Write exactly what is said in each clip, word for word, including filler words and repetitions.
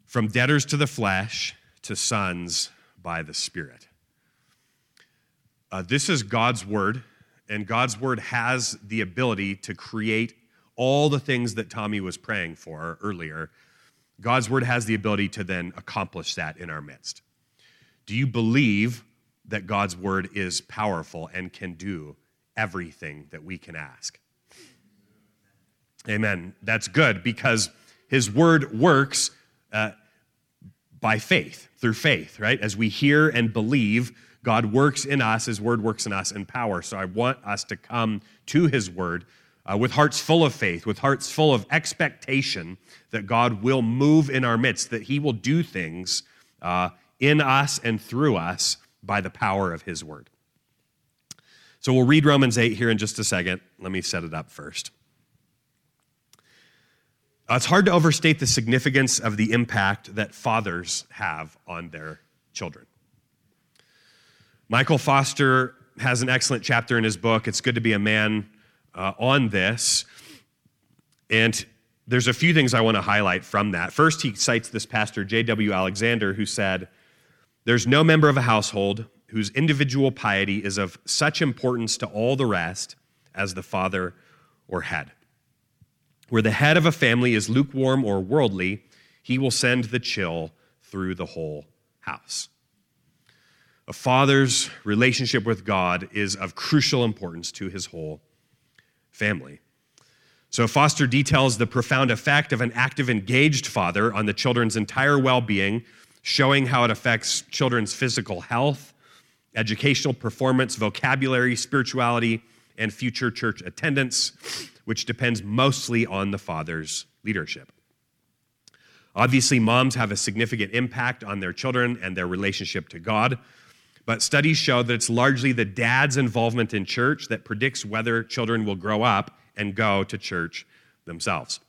From debtors to the flesh, to sons by the Spirit. Uh, this is God's word, and God's word has the ability to create all the things that Tommy was praying for earlier. God's word has the ability to then accomplish that in our midst. Do you believe that God's word is powerful and can do everything that we can ask? Amen. That's good, because his word works uh, by faith, through faith, right? As we hear and believe, God works in us, his word works in us in power. So I want us to come to his word uh, with hearts full of faith, with hearts full of expectation that God will move in our midst, that he will do things uh, in us and through us by the power of his word. So we'll read Romans eight here in just a second. Let me set it up first. Uh, it's hard to overstate the significance of the impact that fathers have on their children. Michael Foster has an excellent chapter in his book, It's Good to Be a Man, uh, on this. And there's a few things I want to highlight from that. First, he cites this pastor, J W Alexander, who said, "There's no member of a household whose individual piety is of such importance to all the rest as the father or head. Where the head of a family is lukewarm or worldly, he will send the chill through the whole house." A father's relationship with God is of crucial importance to his whole family. So Foster details the profound effect of an active, engaged father on the children's entire well-being, showing how it affects children's physical health, educational performance, vocabulary, spirituality, and future church attendance, which depends mostly on the father's leadership. Obviously, moms have a significant impact on their children and their relationship to God, but studies show that it's largely the dad's involvement in church that predicts whether children will grow up and go to church themselves.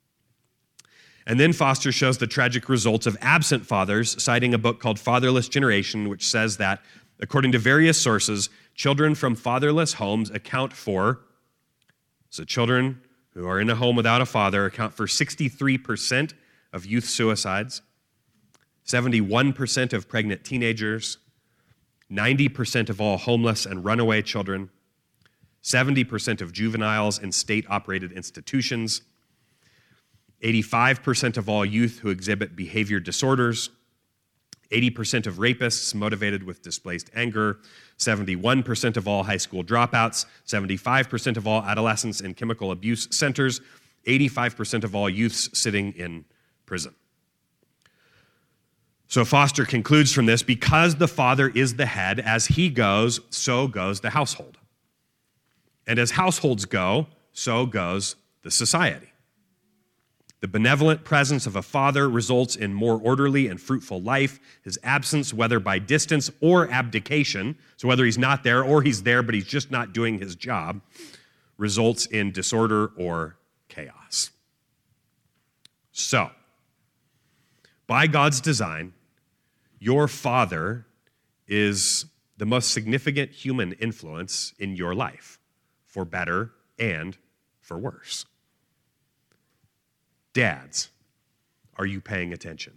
And then Foster shows the tragic results of absent fathers, citing a book called Fatherless Generation, which says that, according to various sources, children from fatherless homes account for, so children who are in a home without a father account for sixty-three percent of youth suicides, seventy-one percent of pregnant teenagers, ninety percent of all homeless and runaway children, seventy percent of juveniles in state-operated institutions, eighty-five percent of all youth who exhibit behavior disorders, eighty percent of rapists motivated with displaced anger, seventy-one percent of all high school dropouts, seventy-five percent of all adolescents in chemical abuse centers, eighty-five percent of all youths sitting in prison. So Foster concludes from this, because the father is the head, as he goes, so goes the household. And as households go, so goes the society. The benevolent presence of a father results in more orderly and fruitful life. His absence, whether by distance or abdication, so whether he's not there or he's there but he's just not doing his job, results in disorder or chaos. So, by God's design, your father is the most significant human influence in your life, for better and for worse. Dads, are you paying attention?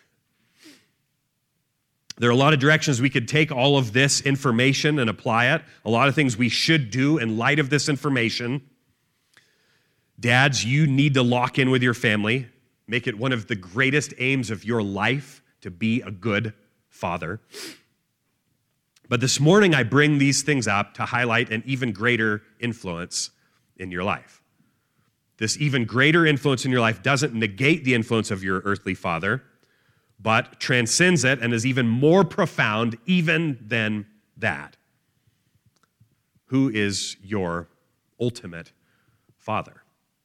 There are a lot of directions we could take all of this information and apply it. A lot of things we should do in light of this information. Dads, you need to lock in with your family. Make it one of the greatest aims of your life to be a good father. But this morning, I bring these things up to highlight an even greater influence in your life. This even greater influence in your life doesn't negate the influence of your earthly father, but transcends it and is even more profound even than that. Who is your ultimate father?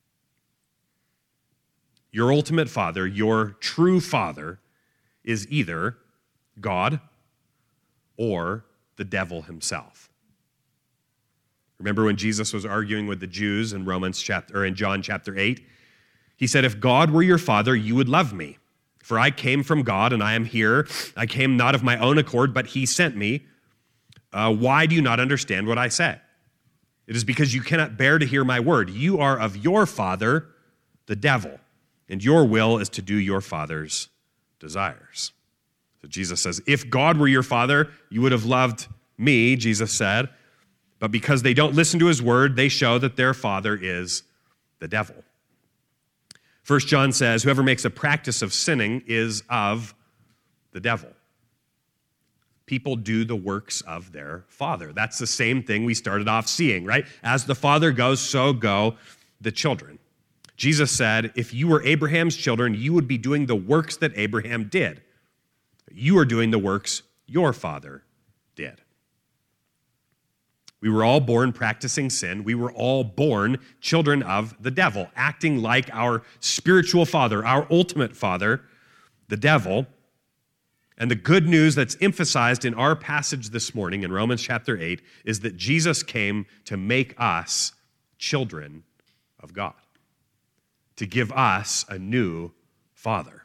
Your ultimate father, your true father, is either God or the devil himself. Remember when Jesus was arguing with the Jews in Romans chapter or in John chapter eight? He said, "If God were your father, you would love me. For I came from God and I am here. I came not of my own accord, but he sent me. Uh, why do you not understand what I say? It is because you cannot bear to hear my word. You are of your father, the devil, and your will is to do your father's desires. So Jesus says, if God were your father, you would have loved me, Jesus said. But because they don't listen to his word, they show that their father is the devil. First John says, whoever makes a practice of sinning is of the devil. People do the works of their father. That's the same thing we started off seeing, right? As the father goes, so go the children. Jesus said, if you were Abraham's children, you would be doing the works that Abraham did. You are doing the works your father did. We were all born practicing sin. We were all born children of the devil, acting like our spiritual father, our ultimate father, the devil. And the good news that's emphasized in our passage this morning in Romans chapter eight is that Jesus came to make us children of God, to give us a new father.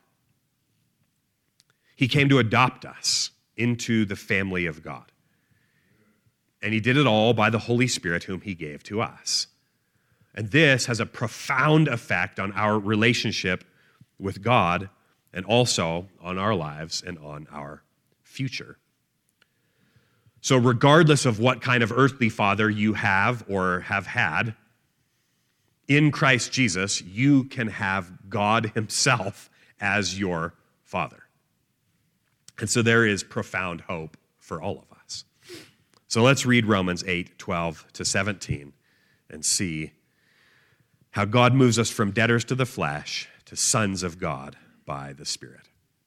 He came to adopt us into the family of God. And he did it all by the Holy Spirit whom he gave to us. And this has a profound effect on our relationship with God and also on our lives and on our future. So regardless of what kind of earthly father you have or have had, in Christ Jesus, you can have God himself as your father. And so there is profound hope for all of us. So let's read Romans eight, twelve to seventeen and see how God moves us from debtors to the flesh to sons of God by the Spirit.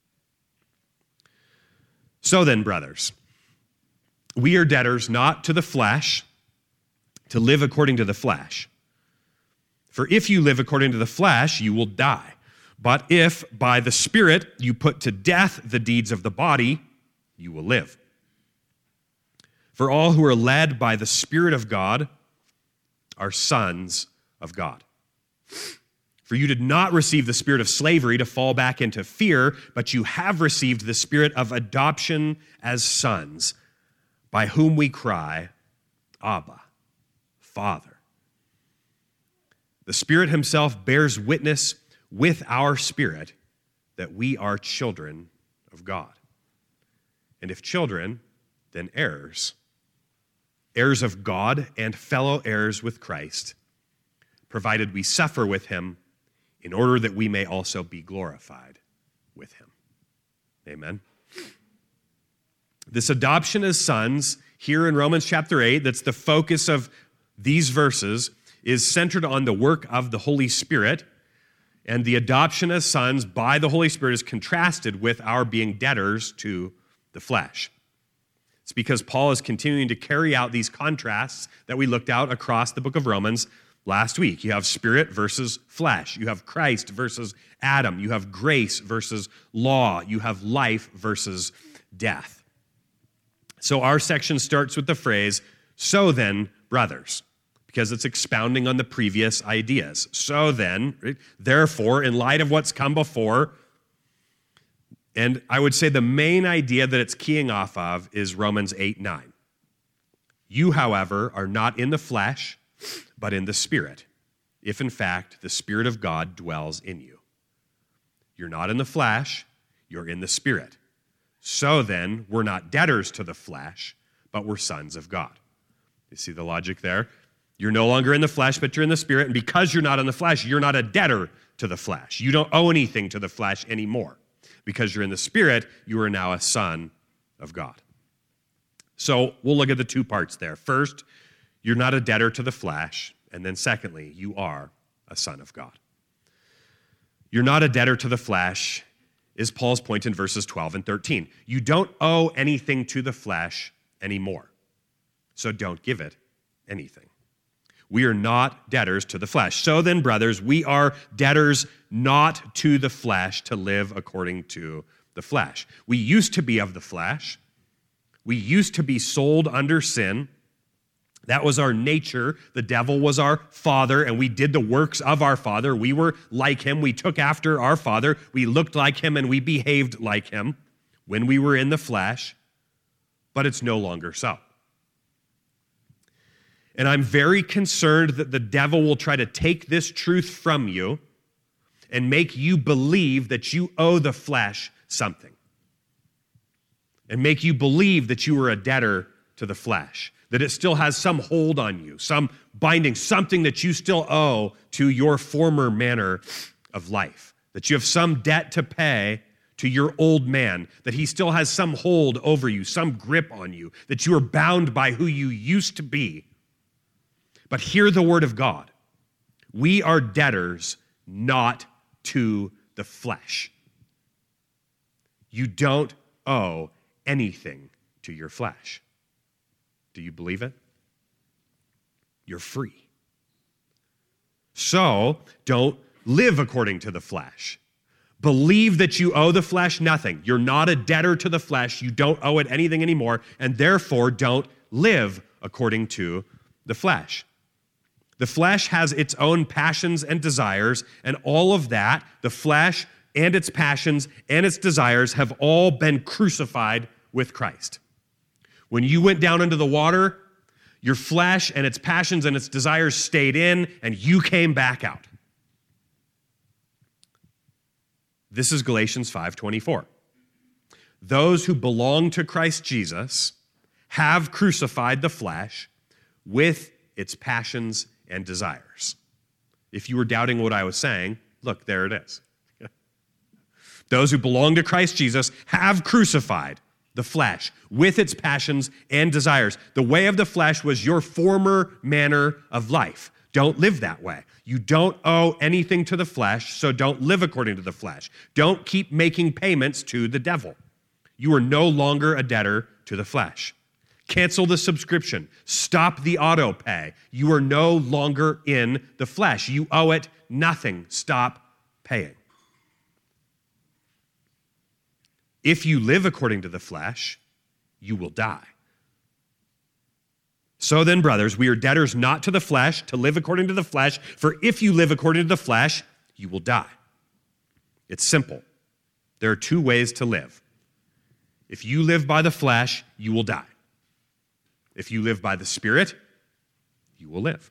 So then, brothers, we are debtors not to the flesh to live according to the flesh. For if you live according to the flesh, you will die. But if by the Spirit you put to death the deeds of the body, you will live. For all who are led by the Spirit of God are sons of God. For you did not receive the spirit of slavery to fall back into fear, but you have received the spirit of adoption as sons, by whom we cry, Abba, Father. The Spirit himself bears witness with our spirit that we are children of God. And if children, then heirs, heirs of God and fellow heirs with Christ, provided we suffer with him in order that we may also be glorified with him. Amen. This adoption as sons here in Romans chapter eight, that's the focus of these verses, is centered on the work of the Holy Spirit, and the adoption as sons by the Holy Spirit is contrasted with our being debtors to the flesh. It's because Paul is continuing to carry out these contrasts that we looked at across the book of Romans last week. You have spirit versus flesh. You have Christ versus Adam. You have grace versus law. You have life versus death. So our section starts with the phrase, so then, brothers, because it's expounding on the previous ideas. So then, right? Therefore, in light of what's come before, and I would say the main idea that it's keying off of is Romans eight nine. You, however, are not in the flesh, but in the Spirit, if in fact the Spirit of God dwells in you. You're not in the flesh, you're in the Spirit. So then, we're not debtors to the flesh, but we're sons of God. You see the logic there? You're no longer in the flesh, but you're in the Spirit, and because you're not in the flesh, you're not a debtor to the flesh. You don't owe anything to the flesh anymore. Because you're in the Spirit, you are now a son of God. So we'll look at the two parts there. First, you're not a debtor to the flesh, and then secondly, you are a son of God. You're not a debtor to the flesh is Paul's point in verses twelve and thirteen. You don't owe anything to the flesh anymore, so don't give it anything. We are not debtors to the flesh. So then, brothers, we are debtors not to the flesh to live according to the flesh. We used to be of the flesh. We used to be sold under sin. That was our nature. The devil was our father, and we did the works of our father. We were like him. We took after our father. We looked like him, and we behaved like him when we were in the flesh, but it's no longer so. And I'm very concerned that the devil will try to take this truth from you and make you believe that you owe the flesh something. And make you believe that you are a debtor to the flesh, that it still has some hold on you, some binding, something that you still owe to your former manner of life, that you have some debt to pay to your old man, that he still has some hold over you, some grip on you, that you are bound by who you used to be. But hear the word of God. We are debtors not to the flesh. You don't owe anything to your flesh. Do you believe it? You're free. So don't live according to the flesh. Believe that you owe the flesh nothing. You're not a debtor to the flesh. You don't owe it anything anymore, and therefore don't live according to the flesh. The flesh has its own passions and desires, and all of that, the flesh and its passions and its desires, have all been crucified with Christ. When you went down into the water, your flesh and its passions and its desires stayed in, and you came back out. This is Galatians five twenty-four. Those who belong to Christ Jesus have crucified the flesh with its passions and desires. If you were doubting what I was saying, look, there it is. Those who belong to Christ Jesus have crucified the flesh with its passions and desires. The way of the flesh was your former manner of life. Don't live that way. You don't owe anything to the flesh, so don't live according to the flesh. Don't keep making payments to the devil. You are no longer a debtor to the flesh. Cancel the subscription. Stop the auto pay. You are no longer in the flesh. You owe it nothing. Stop paying. If you live according to the flesh, you will die. So then, brothers, we are debtors not to the flesh, to live according to the flesh, for if you live according to the flesh, you will die. It's simple. There are two ways to live. If you live by the flesh, you will die. If you live by the Spirit, you will live.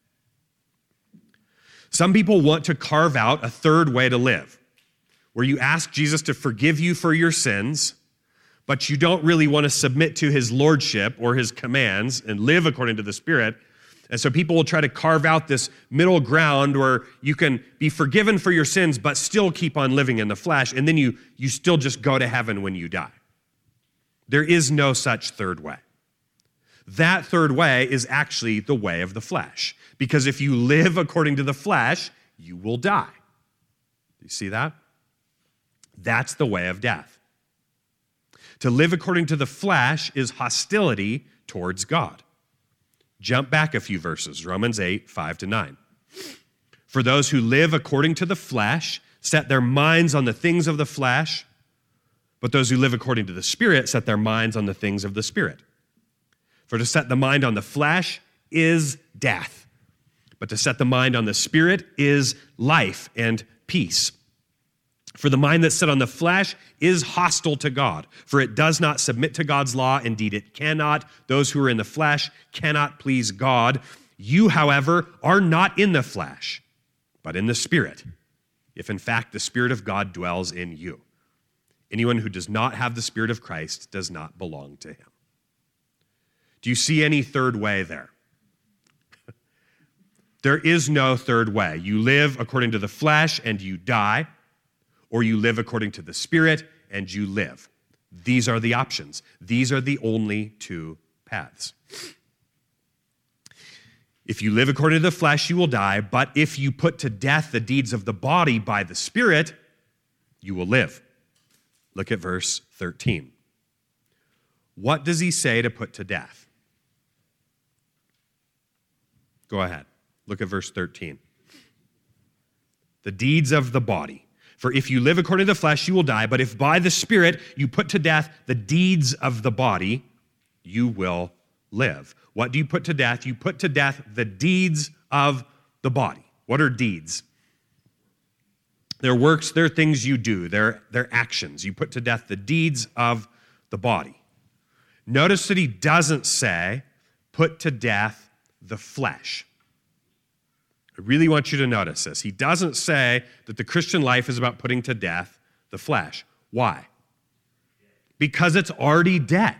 Some people want to carve out a third way to live, where you ask Jesus to forgive you for your sins, but you don't really want to submit to his lordship or his commands and live according to the Spirit. And so people will try to carve out this middle ground where you can be forgiven for your sins, but still keep on living in the flesh, and then you, you still just go to heaven when you die. There is no such third way. That third way is actually the way of the flesh, because if you live according to the flesh, you will die. Do you see that? That's the way of death. To live according to the flesh is hostility towards God. Jump back a few verses, Romans eight, five to nine. For those who live according to the flesh set their minds on the things of the flesh, but those who live according to the Spirit set their minds on the things of the Spirit. For to set the mind on the flesh is death, but to set the mind on the Spirit is life and peace. For the mind that's set on the flesh is hostile to God, for it does not submit to God's law. Indeed, it cannot. Those who are in the flesh cannot please God. You, however, are not in the flesh, but in the Spirit, if in fact the Spirit of God dwells in you. Anyone who does not have the Spirit of Christ does not belong to him. Do you see any third way there? There is no third way. You live according to the flesh and you die, or you live according to the Spirit and you live. These are the options. These are the only two paths. If you live according to the flesh, you will die, but if you put to death the deeds of the body by the Spirit, you will live. Look at verse thirteen. What does he say to put to death? Go ahead. Look at verse thirteen. The deeds of the body. For if you live according to the flesh, you will die. But if by the Spirit you put to death the deeds of the body, you will live. What do you put to death? You put to death the deeds of the body. What are deeds? They're works, they're things you do, they're, they're actions. You put to death the deeds of the body. Notice that he doesn't say, put to death the flesh. I really want you to notice this. He doesn't say that the Christian life is about putting to death the flesh. Why? Because it's already dead.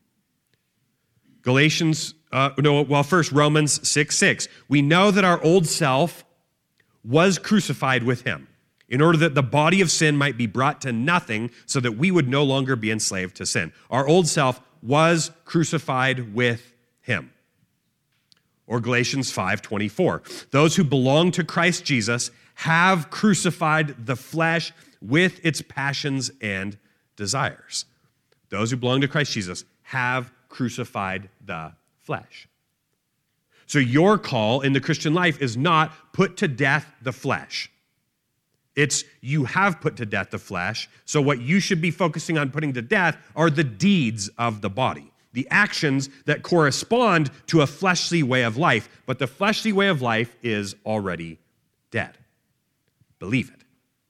Galatians, uh, no, well, first, Romans six six. We know that our old self was crucified with him in order that the body of sin might be brought to nothing so that we would no longer be enslaved to sin. Our old self was crucified with him. Or Galatians five twenty-four. Those who belong to Christ Jesus have crucified the flesh with its passions and desires. Those who belong to Christ Jesus have crucified the flesh. So your call in the Christian life is not put to death the flesh. It's you have put to death the flesh, so what you should be focusing on putting to death are the deeds of the body, the actions that correspond to a fleshly way of life, but the fleshly way of life is already dead. Believe it.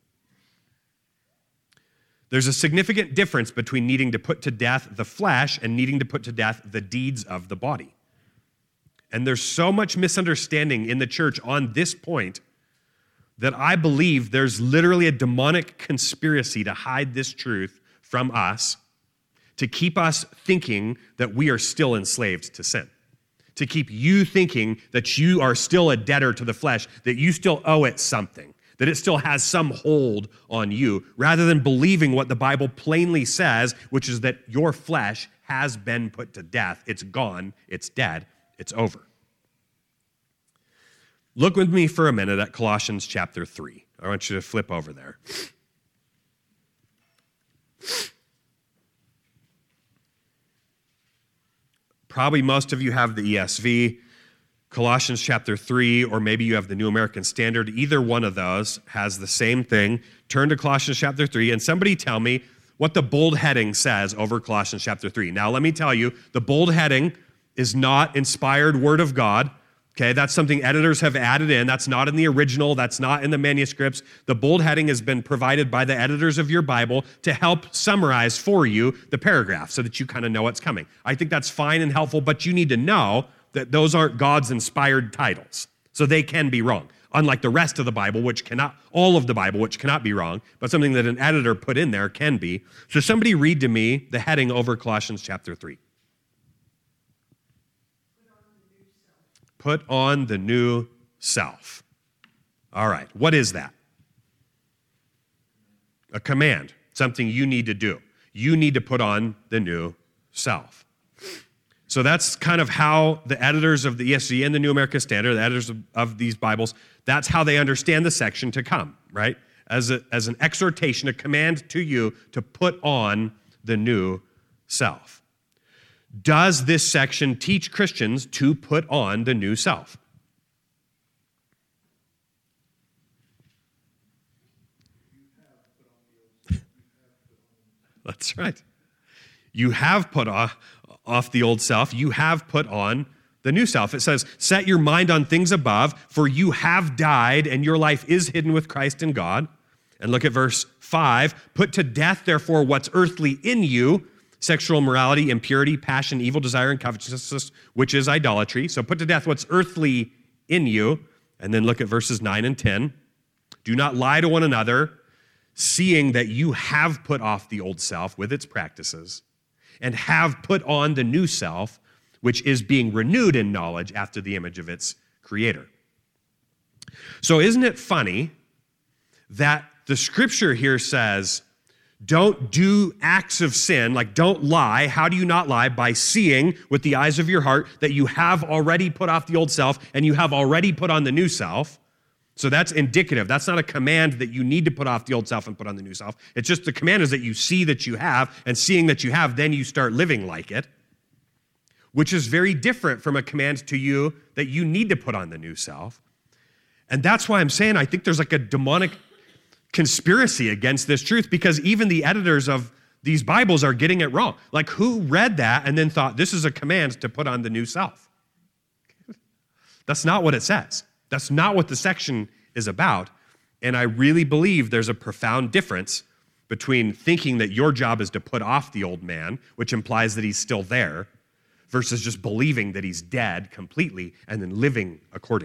There's a significant difference between needing to put to death the flesh and needing to put to death the deeds of the body. And there's so much misunderstanding in the church on this point that I believe there's literally a demonic conspiracy to hide this truth from us, to keep us thinking that we are still enslaved to sin, to keep you thinking that you are still a debtor to the flesh, that you still owe it something, that it still has some hold on you, rather than believing what the Bible plainly says, which is that your flesh has been put to death. It's gone, it's dead, it's over. Look with me for a minute at Colossians chapter three. I want you to flip over there. Probably most of you have the E S V, Colossians chapter three, or maybe you have the New American Standard. Either one of those has the same thing. Turn to Colossians chapter three, and somebody tell me what the bold heading says over Colossians chapter three. Now, let me tell you, the bold heading is not inspired word of God. Okay, that's something editors have added in. That's not in the original. That's not in the manuscripts. The bold heading has been provided by the editors of your Bible to help summarize for you the paragraph so that you kind of know what's coming. I think that's fine and helpful, but you need to know that those aren't God's inspired titles. So they can be wrong. Unlike the rest of the Bible, which cannot, all of the Bible, which cannot be wrong, but something that an editor put in there can be. So somebody read to me the heading over Colossians chapter three. Put on the new self. All right, what is that? A command, something you need to do. You need to put on the new self. So that's kind of how the editors of the E S V and the New American Standard, the editors of, of these Bibles, that's how they understand the section to come, right? As, a, as an exhortation, a command to you to put on the new self. Does this section teach Christians to put on the new self? That's right. You have put off, off the old self. You have put on the new self. It says, set your mind on things above, for you have died, and your life is hidden with Christ in God. And look at verse five. Put to death, therefore, what's earthly in you, sexual immorality, impurity, passion, evil desire, and covetousness, which is idolatry. So put to death what's earthly in you. And then look at verses nine and ten. Do not lie to one another, seeing that you have put off the old self with its practices, and have put on the new self, which is being renewed in knowledge after the image of its creator. So isn't it funny that the scripture here says, don't do acts of sin, like don't lie. How do you not lie? By seeing with the eyes of your heart that you have already put off the old self and you have already put on the new self. So that's indicative. That's not a command that you need to put off the old self and put on the new self. It's just the command is that you see that you have, and seeing that you have, then you start living like it, which is very different from a command to you that you need to put on the new self. And that's why I'm saying I think there's like a demonic conspiracy against this truth, because even the editors of these Bibles are getting it wrong. Like, who read that and then thought this is a command to put on the new self? That's not what it says. That's not what the section is about. And I really believe there's a profound difference between thinking that your job is to put off the old man, which implies that he's still there, versus just believing that he's dead completely and then living accordingly.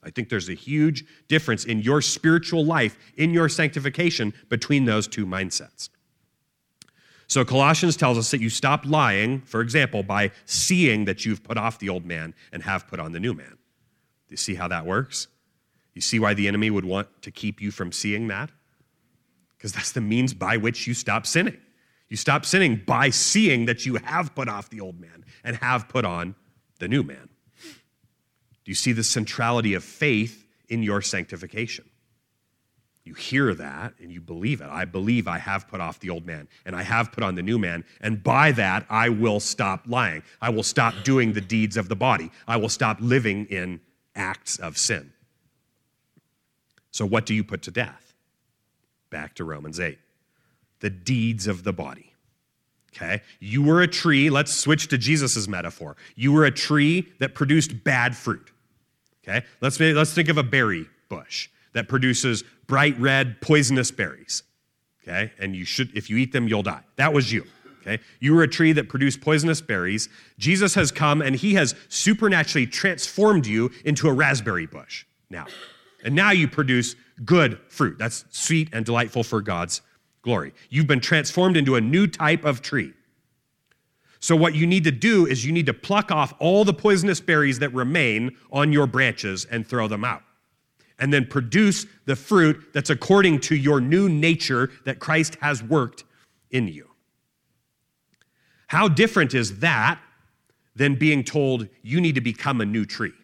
I think there's a huge difference in your spiritual life, in your sanctification, between those two mindsets. So Colossians tells us that you stop lying, for example, by seeing that you've put off the old man and have put on the new man. Do you see how that works? You see why the enemy would want to keep you from seeing that? Because that's the means by which you stop sinning. You stop sinning by seeing that you have put off the old man and have put on the new man. Do you see the centrality of faith in your sanctification? You hear that and you believe it. I believe I have put off the old man and I have put on the new man, and by that I will stop lying. I will stop doing the deeds of the body. I will stop living in acts of sin. So what do you put to death? Back to Romans eight. The deeds of the body. Okay? You were a tree. Let's switch to Jesus' metaphor. You were a tree that produced bad fruit. Okay? Let's, let's think of a berry bush that produces bright red, poisonous berries. Okay? And you should, if you eat them, you'll die. That was you. Okay? You were a tree that produced poisonous berries. Jesus has come and he has supernaturally transformed you into a raspberry bush now. And now you produce good fruit. That's sweet and delightful for God's glory. You've been transformed into a new type of tree. So what you need to do is you need to pluck off all the poisonous berries that remain on your branches and throw them out. And then produce the fruit that's according to your new nature that Christ has worked in you. How different is that than being told you need to become a new tree?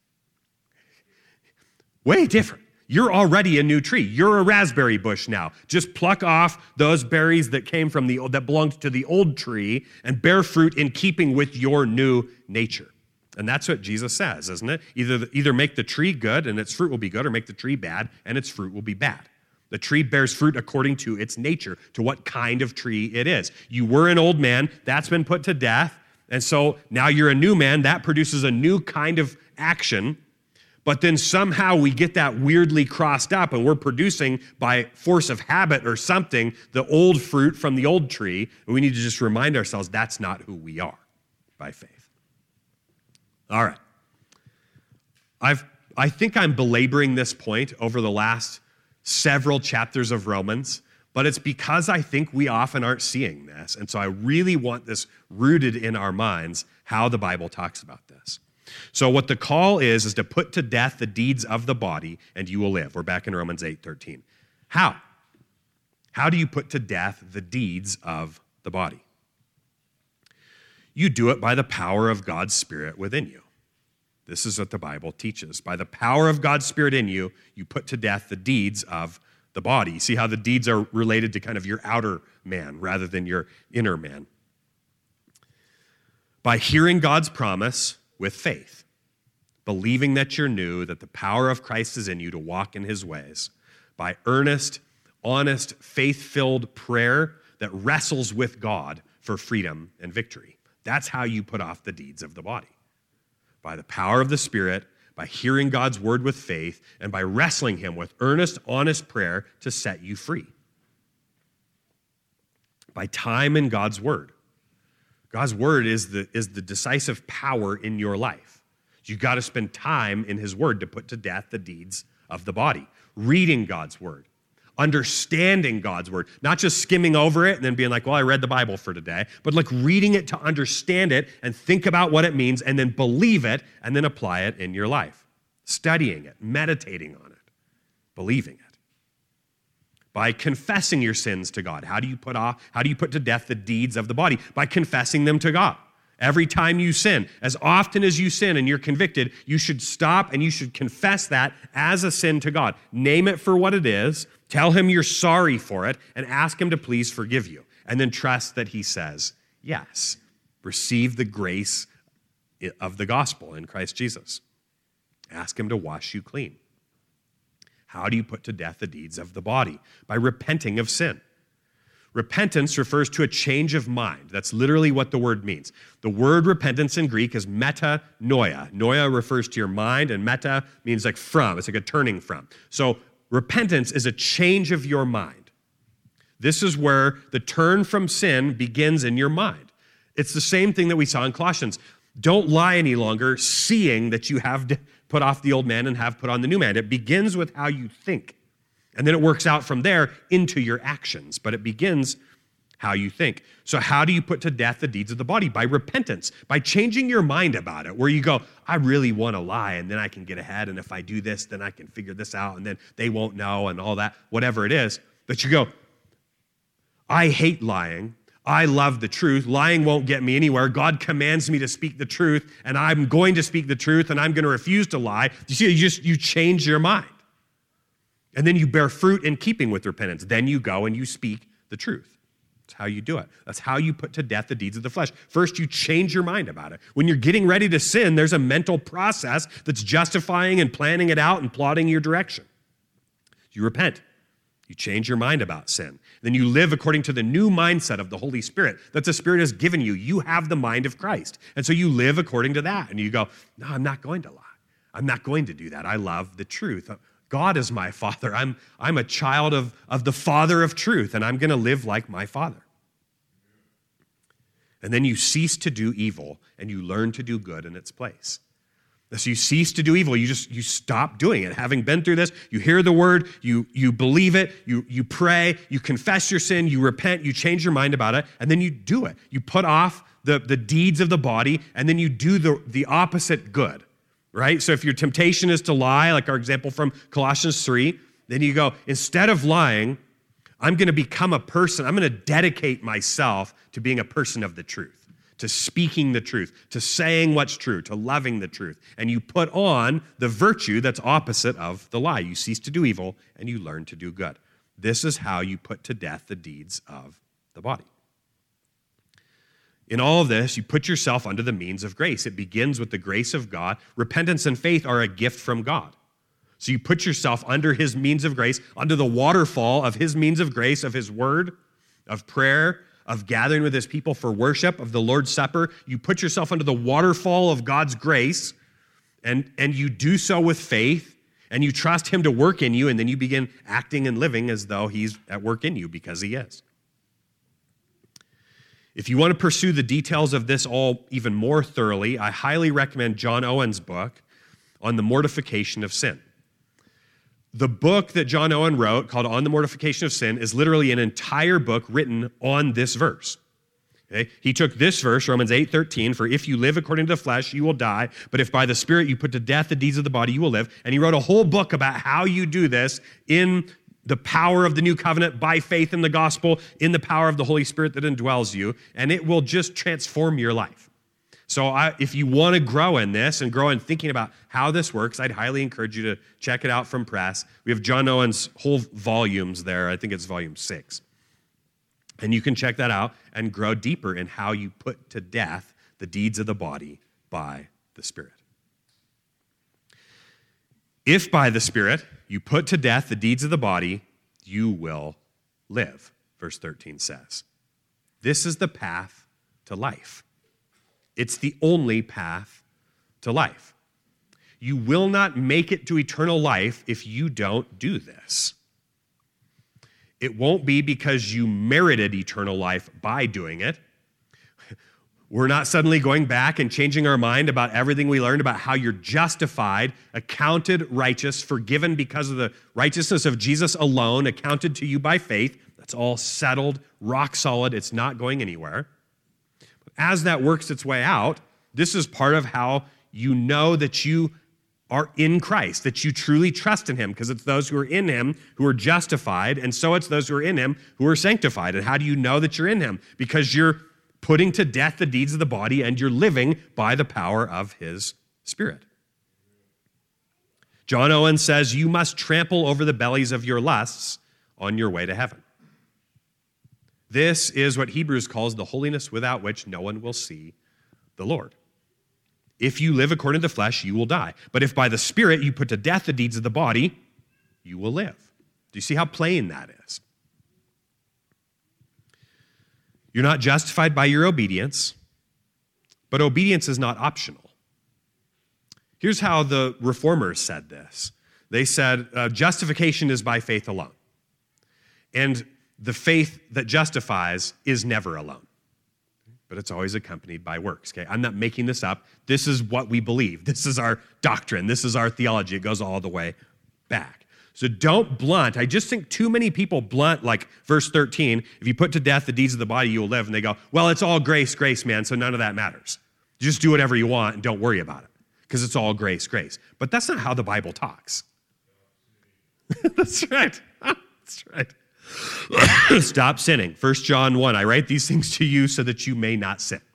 Way different. You're already a new tree. You're a raspberry bush now. Just pluck off those berries that came from the that belonged to the old tree and bear fruit in keeping with your new nature. And that's what Jesus says, isn't it? Either, either make the tree good and its fruit will be good, or make the tree bad and its fruit will be bad. The tree bears fruit according to its nature, to what kind of tree it is. You were an old man, that's been put to death, and so now you're a new man, that produces a new kind of action. But then somehow we get that weirdly crossed up and we're producing by force of habit or something the old fruit from the old tree. And we need to just remind ourselves that's not who we are by faith. All right. I've, I think I'm belaboring this point over the last several chapters of Romans, but it's because I think we often aren't seeing this. And so I really want this rooted in our minds, how the Bible talks about this. So what the call is, is to put to death the deeds of the body, and you will live. We're back in Romans eight thirteen. How? How do you put to death the deeds of the body? You do it by the power of God's Spirit within you. This is what the Bible teaches. By the power of God's Spirit in you, you put to death the deeds of the body. See how the deeds are related to kind of your outer man rather than your inner man. By hearing God's promise with faith, believing that you're new, that the power of Christ is in you to walk in his ways, by earnest, honest, faith-filled prayer that wrestles with God for freedom and victory. That's how you put off the deeds of the body. By the power of the Spirit, by hearing God's word with faith, and by wrestling him with earnest, honest prayer to set you free. By time in God's word. God's word is the, is the decisive power in your life. You've got to spend time in his word to put to death the deeds of the body. Reading God's word. Understanding God's word. Not just skimming over it and then being like, well, I read the Bible for today. But like reading it to understand it and think about what it means and then believe it and then apply it in your life. Studying it, meditating on it, believing it. By confessing your sins to God. How do you put off, how do you put to death the deeds of the body? By confessing them to God. Every time you sin, as often as you sin and you're convicted, you should stop and you should confess that as a sin to God. Name it for what it is, tell him you're sorry for it, and ask him to please forgive you. And then trust that he says, yes, receive the grace of the gospel in Christ Jesus. Ask him to wash you clean. How do you put to death the deeds of the body? By repenting of sin. Repentance refers to a change of mind. That's literally what the word means. The word repentance in Greek is metanoia. Noia refers to your mind, and meta means like from. It's like a turning from. So repentance is a change of your mind. This is where the turn from sin begins in your mind. It's the same thing that we saw in Colossians. Don't lie any longer, seeing that you have put off the old man and have put on the new man. It begins with how you think. And then it works out from there into your actions. But it begins how you think. So how do you put to death the deeds of the body? By repentance, by changing your mind about it, where you go, I really want to lie, and then I can get ahead, and if I do this, then I can figure this out, and then they won't know, and all that, whatever it is. But you go, I hate lying. I love the truth. Lying won't get me anywhere. God commands me to speak the truth, and I'm going to speak the truth, and I'm going to refuse to lie. You see, you just, you change your mind. And then you bear fruit in keeping with repentance. Then you go and you speak the truth. That's how you do it. That's how you put to death the deeds of the flesh. First, you change your mind about it. When you're getting ready to sin, there's a mental process that's justifying and planning it out and plotting your direction. You repent. You change your mind about sin. Then you live according to the new mindset of the Holy Spirit that the Spirit has given you. You have the mind of Christ. And so you live according to that. And you go, no, I'm not going to lie. I'm not going to do that. I love the truth. God is my Father. I'm, I'm a child of, of the Father of truth, and I'm going to live like my Father. And then you cease to do evil, and you learn to do good in its place. So you cease to do evil. You just, you stop doing it. Having been through this, you hear the word, you, you believe it, you, you pray, you confess your sin, you repent, you change your mind about it, and then you do it. You put off the, the deeds of the body, and then you do the, the opposite good. Right? So if your temptation is to lie, like our example from Colossians three, then you go, instead of lying, I'm going to become a person. I'm going to dedicate myself to being a person of the truth, to speaking the truth, to saying what's true, to loving the truth. And you put on the virtue that's opposite of the lie. You cease to do evil and you learn to do good. This is how you put to death the deeds of the body. In all of this, you put yourself under the means of grace. It begins with the grace of God. Repentance and faith are a gift from God. So you put yourself under his means of grace, under the waterfall of his means of grace, of his word, of prayer, of gathering with his people for worship, of the Lord's Supper. You put yourself under the waterfall of God's grace, and, and you do so with faith, and you trust him to work in you, and then you begin acting and living as though he's at work in you, because he is. If you want to pursue the details of this all even more thoroughly, I highly recommend John Owen's book on the mortification of sin. The book that John Owen wrote, called On the Mortification of Sin, is literally an entire book written on this verse. Okay? He took this verse, Romans eight thirteen, for if you live according to the flesh, you will die, but if by the Spirit you put to death the deeds of the body, you will live. And he wrote a whole book about how you do this in the power of the new covenant, by faith in the gospel, in the power of the Holy Spirit that indwells you, and it will just transform your life. So I, if you want to grow in this and grow in thinking about how this works, I'd highly encourage you to check it out from press. We have John Owen's whole volumes there. I think it's volume six. And you can check that out and grow deeper in how you put to death the deeds of the body by the Spirit. If by the Spirit you put to death the deeds of the body, you will live, verse thirteen says. This is the path to life. It's the only path to life. You will not make it to eternal life if you don't do this. It won't be because you merited eternal life by doing it. We're not suddenly going back and changing our mind about everything we learned about how you're justified, accounted righteous, forgiven because of the righteousness of Jesus alone, accounted to you by faith. That's all settled, rock solid. It's not going anywhere. As that works its way out, this is part of how you know that you are in Christ, that you truly trust in him, because it's those who are in him who are justified, and so it's those who are in him who are sanctified. And how do you know that you're in him? Because you're putting to death the deeds of the body, and you're living by the power of his Spirit. John Owen says, you must trample over the bellies of your lusts on your way to heaven. This is what Hebrews calls the holiness without which no one will see the Lord. If you live according to the flesh, you will die. But if by the Spirit you put to death the deeds of the body, you will live. Do you see how plain that is? You're not justified by your obedience, but obedience is not optional. Here's how the reformers said this. They said, uh, justification is by faith alone. And the faith that justifies is never alone. but it's always accompanied by works, okay? I'm not making this up. This is what we believe. This is our doctrine. This is our theology. It goes all the way back. So don't blunt. I just think too many people blunt, like verse thirteen, if you put to death the deeds of the body, you will live. And they go, well, it's all grace, grace, man, so none of that matters. Just do whatever you want and don't worry about it because it's all grace, grace. But that's not how the Bible talks. That's right. That's right. Stop sinning. First John one, I write these things to you so that you may not sin.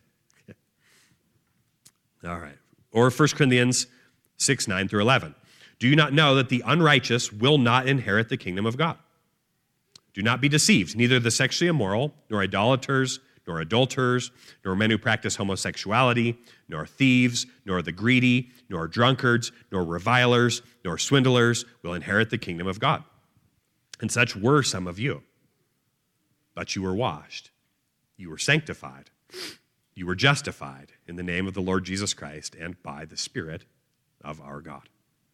All right. Or First Corinthians six, nine through eleven. Do you not know that the unrighteous will not inherit the kingdom of God? Do not be deceived. Neither the sexually immoral, nor idolaters, nor adulterers, nor men who practice homosexuality, nor thieves, nor the greedy, nor drunkards, nor revilers, nor swindlers will inherit the kingdom of God. And such were some of you. But you were washed, you were sanctified, you were justified in the name of the Lord Jesus Christ and by the Spirit of our God.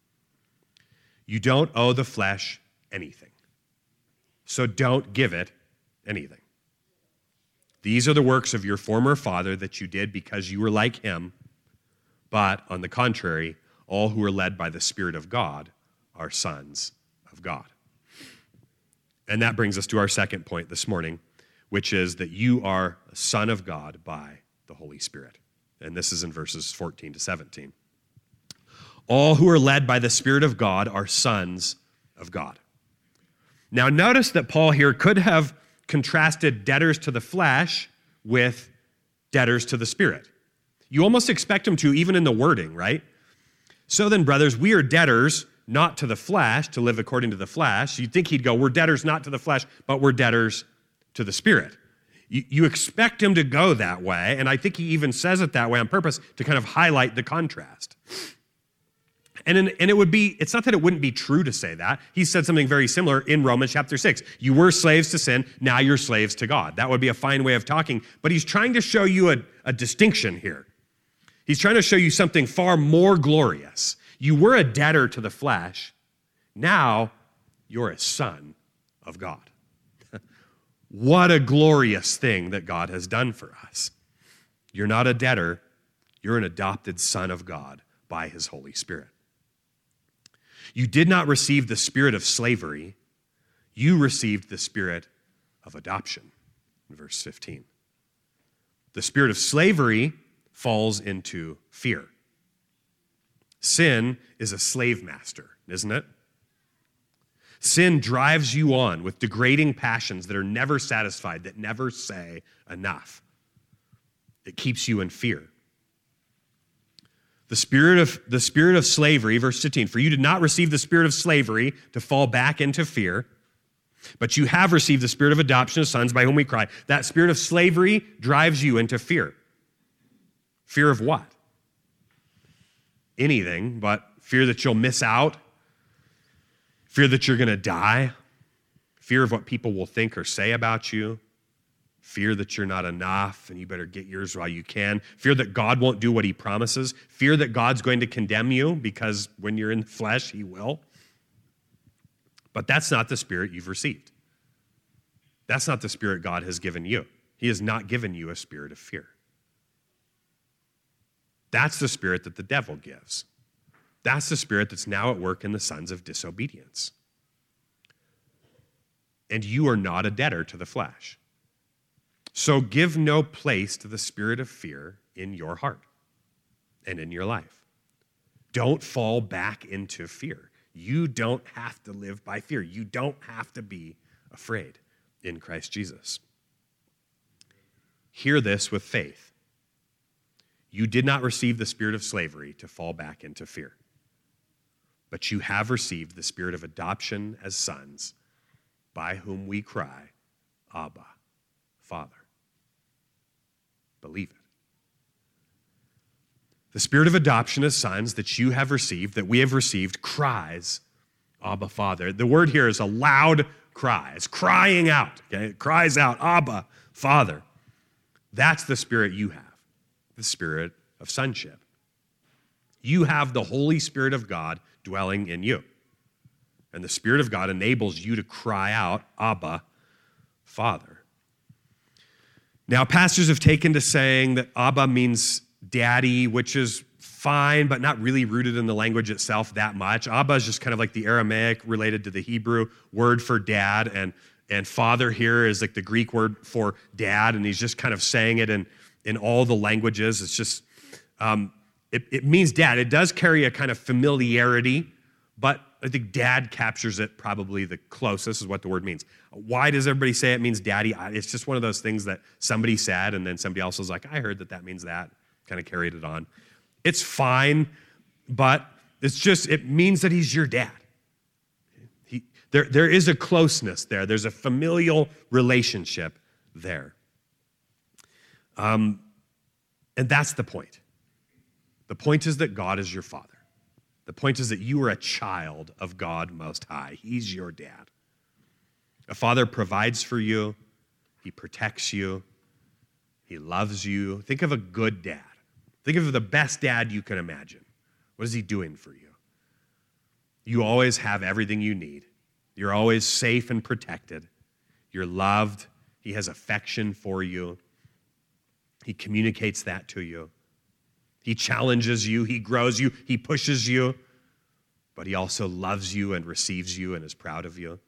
You don't owe the flesh anything, so don't give it anything. These are the works of your former father that you did because you were like him, but on the contrary, all who are led by the Spirit of God are sons of God. And that brings us to our second point this morning, which is that you are a son of God by the Holy Spirit. And this is in verses fourteen to seventeen. All who are led by the Spirit of God are sons of God. Now notice that Paul here could have contrasted debtors to the flesh with debtors to the Spirit. You almost expect him to, even in the wording, right? So then, brothers, we are debtors not to the flesh, to live according to the flesh. You'd think he'd go, we're debtors not to the flesh, but we're debtors to the Spirit. You, you expect him to go that way, and I think he even says it that way on purpose to kind of highlight the contrast. And, in, and it would be, it's not that it wouldn't be true to say that. He said something very similar in Romans chapter six. You were slaves to sin, now you're slaves to God. That would be a fine way of talking, but he's trying to show you a, a distinction here. He's trying to show you something far more glorious. You were a debtor to the flesh, now you're a son of God. What a glorious thing that God has done for us. You're not a debtor, you're an adopted son of God by his Holy Spirit. You did not receive the spirit of slavery, you received the spirit of adoption, in verse fifteen. The spirit of slavery falls into fear. Sin is a slave master, isn't it? Sin drives you on with degrading passions that are never satisfied, that never say enough. It keeps you in fear. The spirit of the spirit of slavery, verse fifteen, for you did not receive the spirit of slavery to fall back into fear, but you have received the spirit of adoption as sons by whom we cry. That spirit of slavery drives you into fear. Fear of what? Anything, but fear that you'll miss out, fear that you're going to die, fear of what people will think or say about you, fear that you're not enough and you better get yours while you can, fear that God won't do what he promises, fear that God's going to condemn you because when you're in the flesh, he will. But that's not the spirit you've received. That's not the spirit God has given you. He has not given you a spirit of fear. That's the spirit that the devil gives. That's the spirit that's now at work in the sons of disobedience. And you are not a debtor to the flesh. So give no place to the spirit of fear in your heart and in your life. Don't fall back into fear. You don't have to live by fear. You don't have to be afraid in Christ Jesus. Hear this with faith. You did not receive the spirit of slavery to fall back into fear, but you have received the spirit of adoption as sons, by whom we cry, Abba, Father. Believe it. The spirit of adoption as sons that you have received, that we have received, cries, Abba, Father. The word here is a loud cry. It's crying out. Okay? It cries out, Abba, Father. That's the spirit you have, the spirit of sonship. You have the Holy Spirit of God dwelling in you. And the Spirit of God enables you to cry out, Abba, Father. Now, pastors have taken to saying that Abba means daddy, which is fine, but not really rooted in the language itself that much. Abba is just kind of like the Aramaic related to the Hebrew word for dad, and, and father here is like the Greek word for dad, and he's just kind of saying it in, in all the languages. It's just, um, it, it means dad. It does carry a kind of familiarity, but I think dad captures it probably the closest is what the word means. Why does everybody say it means daddy? It's just one of those things that somebody said, and then somebody else was like, I heard that that means that, kind of carried it on. It's fine, but it's just, it means that he's your dad. He, there, there is a closeness there. There's a familial relationship there. Um, and that's the point. The point is that God is your father. The point is that you are a child of God Most High. He's your dad. A father provides for you. He protects you. He loves you. Think of a good dad. Think of the best dad you can imagine. What is he doing for you? You always have everything you need. You're always safe and protected. You're loved. He has affection for you. He communicates that to you. He challenges you, he grows you, he pushes you, but he also loves you and receives you and is proud of you.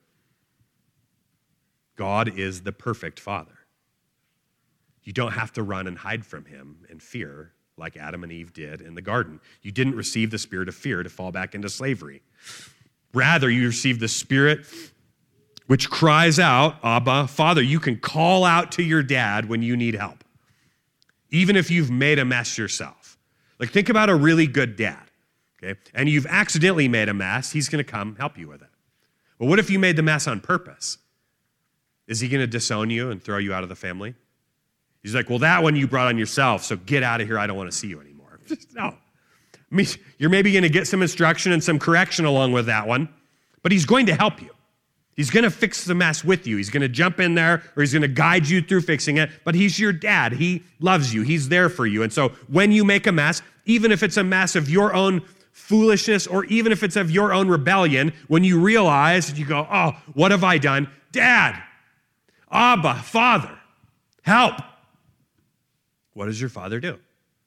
God is the perfect father. You don't have to run and hide from him in fear like Adam and Eve did in the garden. You didn't receive the spirit of fear to fall back into slavery. Rather, you received the spirit which cries out, Abba, Father. You can call out to your dad when you need help, even if you've made a mess yourself. Like, think about a really good dad, okay? And you've accidentally made a mess. He's going to come help you with it. But what if you made the mess on purpose? Is he going to disown you and throw you out of the family? He's like, well, that one you brought on yourself, so get out of here. I don't want to see you anymore. No. I mean, you're maybe going to get some instruction and some correction along with that one, but he's going to help you. He's going to fix the mess with you. He's going to jump in there, or he's going to guide you through fixing it, but he's your dad. He loves you. He's there for you. And so when you make a mess, even if it's a mess of your own foolishness, or even if it's of your own rebellion, when you realize, you go, oh, what have I done? Dad, Abba, Father, help. What does your father do?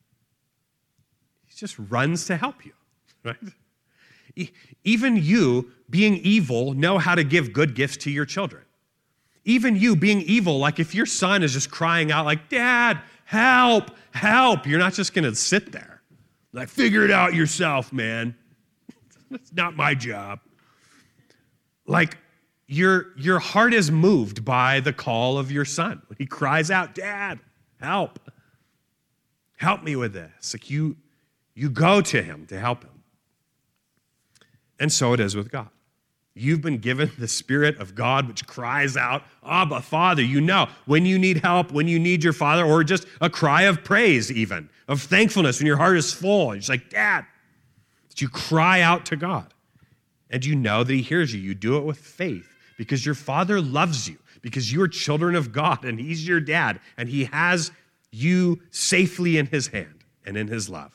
He just runs to help you, right? Even you, being evil, know how to give good gifts to your children. Even you, being evil, like if your son is just crying out like, Dad, help, help, you're not just going to sit there. Like, figure it out yourself, man. That's not my job. Like, your, your heart is moved by the call of your son. He cries out, Dad, help. Help me with this. Like, you, you go to him to help him. And so it is with God. You've been given the Spirit of God, which cries out, Abba, Father. You know, when you need help, when you need your Father, or just a cry of praise even, of thankfulness when your heart is full. And you're like, Dad, that you cry out to God. And you know that he hears you. You do it with faith because your Father loves you, because you are children of God, and he's your dad, and he has you safely in his hand and in his love.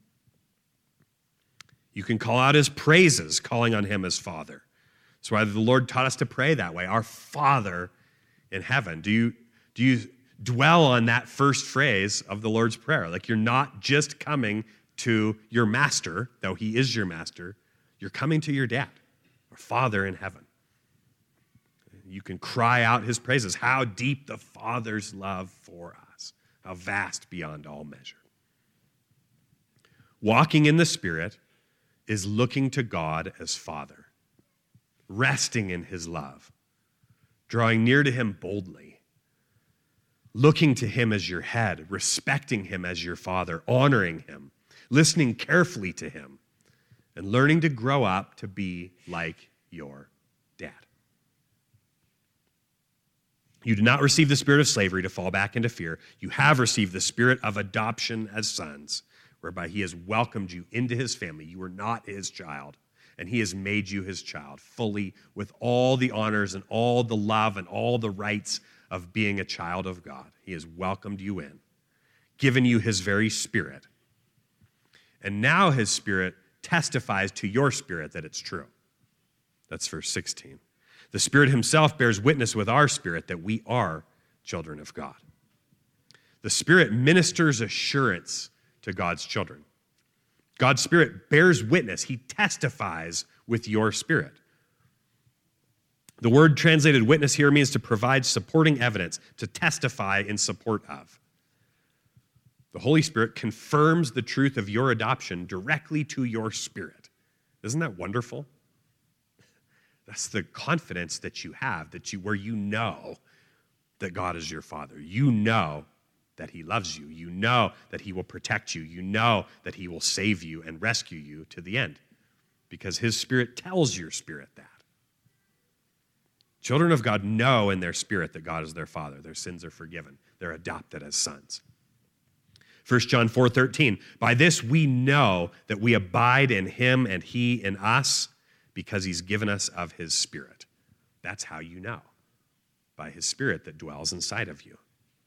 You can call out his praises, calling on him as Father. That's why the Lord taught us to pray that way, our Father in heaven. Do you, do you dwell on that first phrase of the Lord's Prayer? Like, you're not just coming to your master, though he is your master. You're coming to your dad, our Father in heaven. You can cry out his praises. How deep the Father's love for us. How vast beyond all measure. Walking in the Spirit is looking to God as Father, resting in his love, drawing near to him boldly, looking to him as your head, respecting him as your father, honoring him, listening carefully to him, and learning to grow up to be like your dad. You do not receive the spirit of slavery to fall back into fear. You have received the spirit of adoption as sons, whereby he has welcomed you into his family. You were not his child, and he has made you his child fully, with all the honors and all the love and all the rights of being a child of God. He has welcomed you in, given you his very spirit. And now his spirit testifies to your spirit that it's true. That's verse sixteen. The Spirit himself bears witness with our spirit that we are children of God. The Spirit ministers assurance to God's children. God's Spirit bears witness. He testifies with your spirit. The word translated witness here means to provide supporting evidence, to testify in support of. The Holy Spirit confirms the truth of your adoption directly to your spirit. Isn't that wonderful? That's the confidence that you have, that you where you know that God is your Father. You know that he loves you. You know that he will protect you. You know that he will save you and rescue you to the end because his Spirit tells your spirit that. Children of God know in their spirit that God is their Father. Their sins are forgiven. They're adopted as sons. First John four thirteen, by this we know that we abide in him and he in us because he's given us of his Spirit. That's how you know, by his Spirit that dwells inside of you.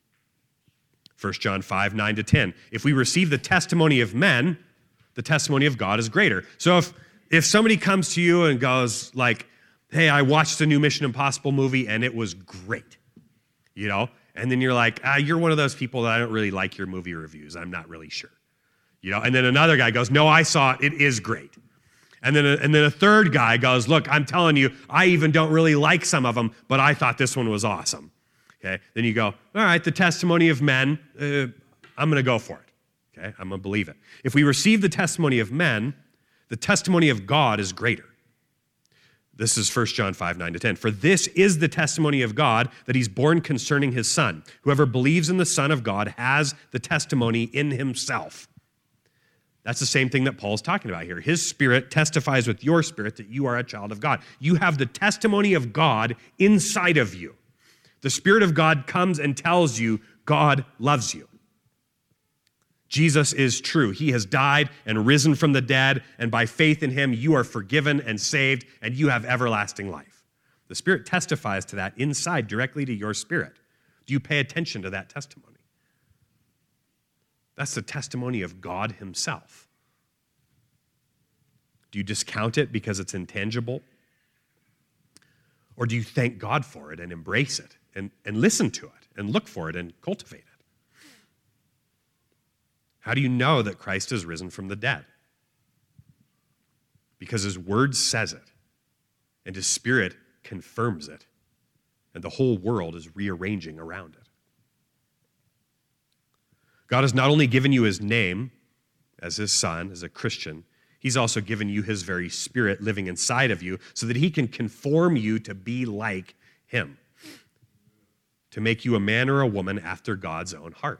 First John five nine to ten, if we receive the testimony of men, the testimony of God is greater. So if, if somebody comes to you and goes like, hey, I watched the new Mission Impossible movie and it was great, you know? And then you're like, ah, you're one of those people that I don't really like your movie reviews. I'm not really sure, you know? And then another guy goes, no, I saw it. It is great. And then, a, and then a third guy goes, look, I'm telling you, I even don't really like some of them, but I thought this one was awesome. Okay? Then you go, all right, the testimony of men, uh, I'm going to go for it. Okay? I'm going to believe it. If we receive the testimony of men, the testimony of God is greater. This is First John five nine to ten. For this is the testimony of God, that he's born concerning his Son. Whoever believes in the Son of God has the testimony in himself. That's the same thing that Paul's talking about here. His Spirit testifies with your spirit that you are a child of God. You have the testimony of God inside of you. The Spirit of God comes and tells you God loves you. Jesus is true. He has died and risen from the dead, and by faith in him, you are forgiven and saved, and you have everlasting life. The Spirit testifies to that inside directly to your spirit. Do you pay attention to that testimony? That's the testimony of God himself. Do you discount it because it's intangible? Or do you thank God for it and embrace it and, and listen to it and look for it and cultivate it? How do you know that Christ is risen from the dead? Because his word says it, and his Spirit confirms it, and the whole world is rearranging around it. God has not only given you his name as his son, as a Christian, he's also given you his very Spirit living inside of you so that he can conform you to be like him, to make you a man or a woman after God's own heart.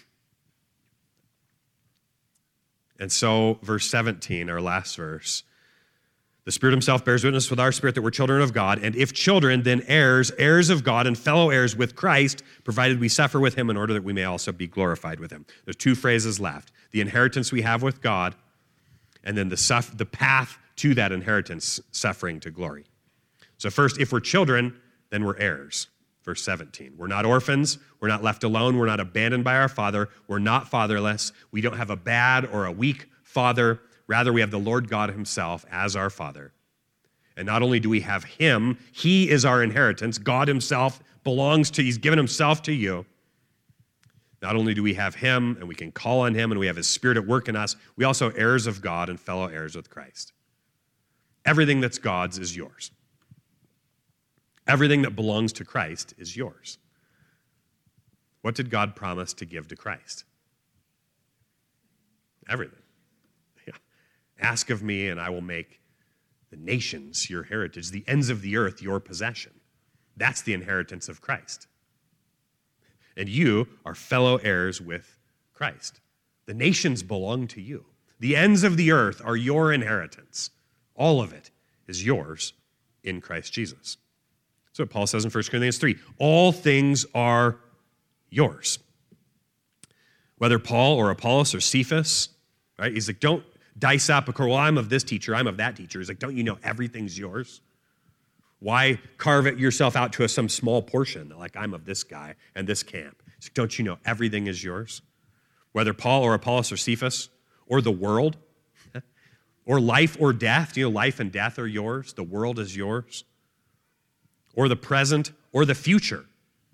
And so, verse seventeen, our last verse, the Spirit himself bears witness with our spirit that we're children of God, and if children, then heirs, heirs of God and fellow heirs with Christ, provided we suffer with him in order that we may also be glorified with him. There's two phrases left. The inheritance we have with God, and then the, suff- the path to that inheritance, suffering to glory. So first, if we're children, then we're heirs. Verse seventeen, we're not orphans, we're not left alone, we're not abandoned by our Father, we're not fatherless, we don't have a bad or a weak father, rather we have the Lord God himself as our Father. And not only do we have him, he is our inheritance, God himself belongs to, he's given himself to you. Not only do we have him and we can call on him and we have his Spirit at work in us, we also are heirs of God and fellow heirs with Christ. Everything that's God's is yours. Everything that belongs to Christ is yours. What did God promise to give to Christ? Everything. Yeah. Ask of me, and I will make the nations your heritage, the ends of the earth your possession. That's the inheritance of Christ. And you are fellow heirs with Christ. The nations belong to you. The ends of the earth are your inheritance. All of it is yours in Christ Jesus. That's what Paul says in First Corinthians three. All things are yours. Whether Paul or Apollos or Cephas, right? He's like, don't dice up, well, I'm of this teacher, I'm of that teacher. He's like, don't you know everything's yours? Why carve it yourself out to a, some small portion? Like, I'm of this guy and this camp. He's like, don't you know everything is yours? Whether Paul or Apollos or Cephas or the world or life or death, you know, life and death are yours. The world is yours. Or the present, or the future.